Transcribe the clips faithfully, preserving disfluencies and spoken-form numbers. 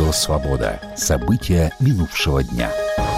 Радио «Свобода». События минувшего дня.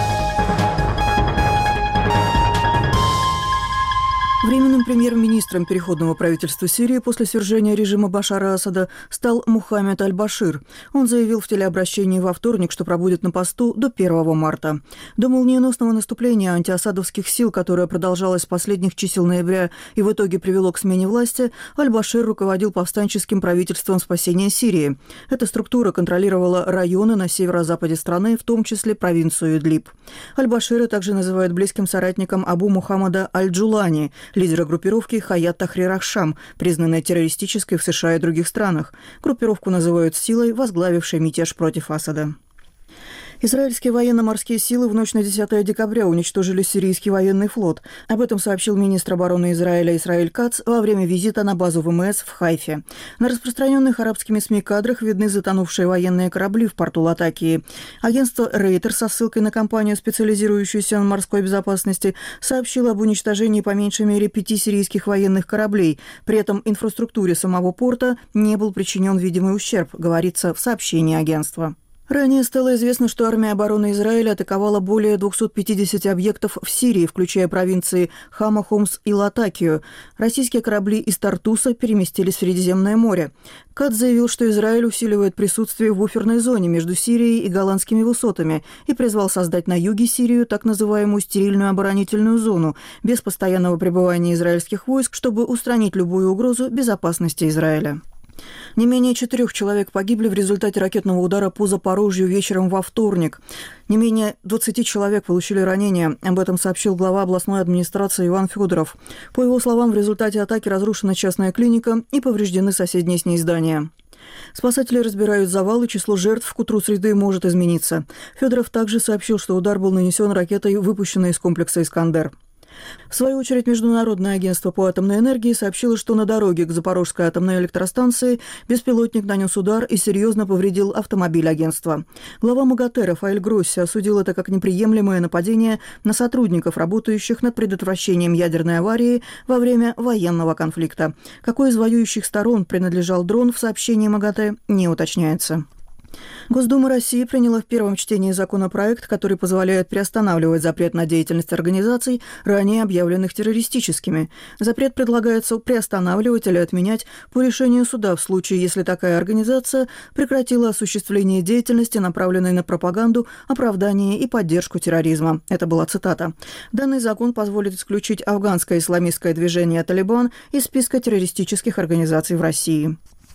Временным премьер-министром переходного правительства Сирии после свержения режима Башара Асада стал Мухаммед аль-Башир. Он заявил в телеобращении во вторник, что пробудет на посту до первого марта. До молниеносного наступления антиасадовских сил, которое продолжалось с последних чисел ноября и в итоге привело к смене власти, аль-Башир руководил повстанческим правительством спасения Сирии. Эта структура контролировала районы на северо-западе страны, в том числе провинцию Идлиб. Аль-Башира также называют близким соратником Абу Мухаммада аль-Джулани, лидера группировки Хаят Тахрир аш-Шам, признанной террористической в США и других странах. Группировку называют силой, возглавившей мятеж против Асада. Израильские военно-морские силы в ночь на десятое декабря уничтожили сирийский военный флот. Об этом сообщил министр обороны Израиля Исраэль Кац во время визита на базу ВМС в Хайфе. На распространенных арабскими СМИ кадрах видны затонувшие военные корабли в порту Латакии. Агентство Рейтер со ссылкой на компанию, специализирующуюся на морской безопасности, сообщило об уничтожении по меньшей мере пяти сирийских военных кораблей. При этом инфраструктуре самого порта не был причинен видимый ущерб, говорится в сообщении агентства. Ранее стало известно, что армия обороны Израиля атаковала более двухсот пятидесяти объектов в Сирии, включая провинции Хама, Хомс и Латакию. Российские корабли из Тартуса переместились в Средиземное море. Кац заявил, что Израиль усиливает присутствие в буферной зоне между Сирией и Голландскими высотами и призвал создать на юге Сирию так называемую стерильную оборонительную зону без постоянного пребывания израильских войск, чтобы устранить любую угрозу безопасности Израиля. Не менее четырех человек погибли в результате ракетного удара по Запорожью вечером во вторник. Не менее двадцати человек получили ранения. Об этом сообщил глава областной администрации Иван Федоров. По его словам, в результате атаки разрушена частная клиника и повреждены соседние с ней здания. Спасатели разбирают завалы, число жертв к утру среды может измениться. Федоров также сообщил, что удар был нанесен ракетой, выпущенной из комплекса «Искандер». В свою очередь, Международное агентство по атомной энергии сообщило, что на дороге к Запорожской атомной электростанции беспилотник нанес удар и серьезно повредил автомобиль агентства. Глава МАГАТЭ Рафаэль Гросси осудил это как неприемлемое нападение на сотрудников, работающих над предотвращением ядерной аварии во время военного конфликта. Какой из воюющих сторон принадлежал дрон, в сообщении МАГАТЭ не уточняется. Госдума России приняла в первом чтении законопроект, который позволяет приостанавливать запрет на деятельность организаций, ранее объявленных террористическими. Запрет предлагается приостанавливать или отменять по решению суда в случае, если такая организация прекратила осуществление деятельности, направленной на пропаганду, оправдание и поддержку терроризма. Это была цитата. Данный закон позволит исключить афганское исламистское движение «Талибан» из списка террористических организаций в России.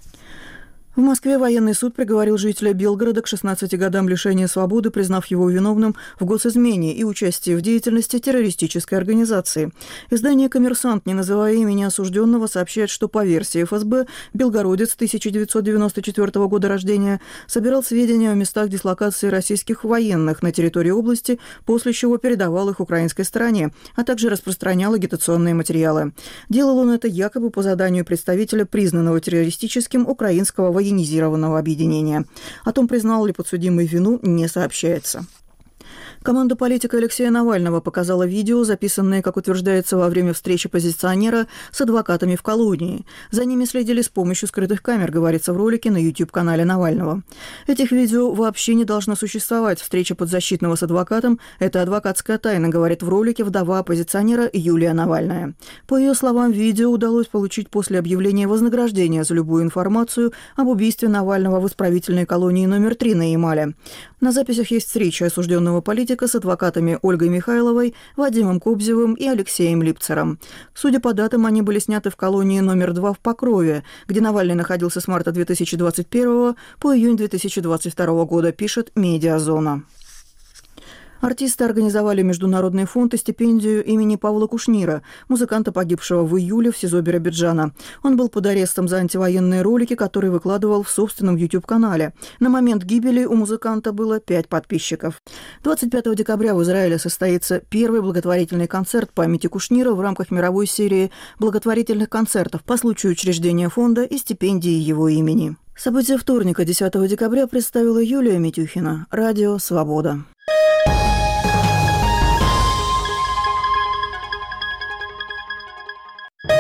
В Москве военный суд приговорил жителя Белгорода к шестнадцати годам лишения свободы, признав его виновным в госизмене и участии в деятельности террористической организации. Издание «Коммерсант», не называя имени осужденного, сообщает, что по версии эф эс бэ белгородец тысяча девятьсот девяносто четвёртого года рождения собирал сведения о местах дислокации российских военных на территории области, после чего передавал их украинской стороне, а также распространял агитационные материалы. Делал он это якобы по заданию представителя признанного террористическим украинского военного военизированного объединения. О том, признал ли подсудимый вину, не сообщается. Команда политика Алексея Навального показала видео, записанное, как утверждается, во время встречи оппозиционера с адвокатами в колонии. За ними следили с помощью скрытых камер, говорится в ролике на YouTube-канале Навального. Этих видео вообще не должно существовать. Встреча подзащитного с адвокатом – это адвокатская тайна, говорит в ролике вдова оппозиционера Юлия Навальная. По ее словам, видео удалось получить после объявления вознаграждения за любую информацию об убийстве Навального в исправительной колонии номер три на Ямале. На записях есть встреча осужденного политика с адвокатами Ольгой Михайловой, Вадимом Кобзевым и Алексеем Липцером. Судя по датам, они были сняты в колонии номер два в Покрове, где Навальный находился с марта две тысячи двадцать первого по июнь две тысячи двадцать второго года, пишет «Медиазона». Артисты организовали Международный фонд и стипендию имени Павла Кушнира, музыканта, погибшего в июле в СИЗО Биробиджана. Он был под арестом за антивоенные ролики, которые выкладывал в собственном YouTube-канале. На момент гибели у музыканта было пять подписчиков. двадцать пятого декабря в Израиле состоится первый благотворительный концерт памяти Кушнира в рамках мировой серии благотворительных концертов по случаю учреждения фонда и стипендии его имени. События вторника, десятого декабря, представила Юлия Митюхина. Радио «Свобода».